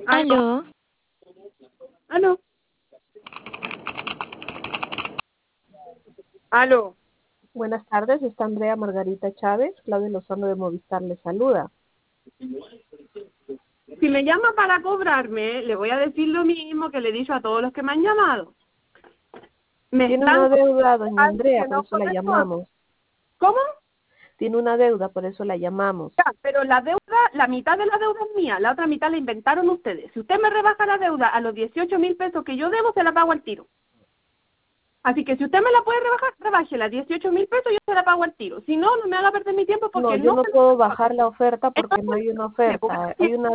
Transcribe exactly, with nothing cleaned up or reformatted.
Aló. Aló. Aló. Aló. Buenas tardes, está Andrea Margarita Chávez, Claudia Lozano de Movistar le saluda. Si me llama para cobrarme, le voy a decir lo mismo que le he dicho a todos los que me han llamado. Me Tiene están una deuda, doña cobrando Andrea, que por no eso la corresponde. llamamos. ¿Cómo? Tiene una deuda, por eso la llamamos. Ya, pero la deuda, la mitad de la deuda es mía, la otra mitad la inventaron ustedes. Si usted me rebaja la deuda a los dieciocho mil pesos que yo debo, se la pago al tiro. Así que si usted me la puede rebajar, rebájela, dieciocho mil pesos, yo se la pago al tiro. Si no, no me haga perder mi tiempo No, porque yo no... no se- puedo bajar la oferta porque no Entonces, hay una me voy oferta. a- Hay una